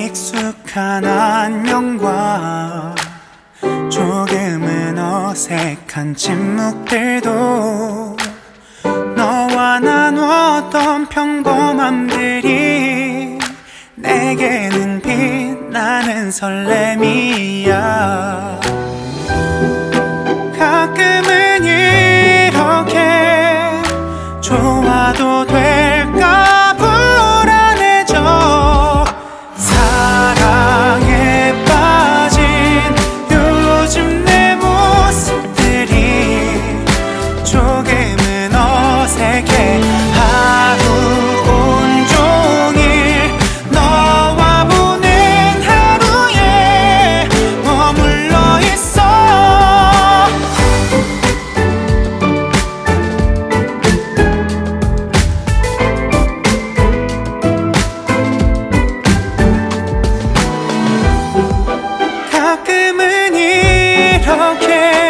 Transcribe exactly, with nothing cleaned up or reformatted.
익숙한 안녕과 조금은 어색한 침묵들도 너와 나누었던 평범함들이 내게는 빛나는 설렘이야. 가끔은 이렇게 좋아도 될까 불안해져. 사랑에 빠진 요즘 내 모습들이 조금은 어색해. 하루 온종일 너와 보낸 하루에 머물러 있어. 가끔은 이렇게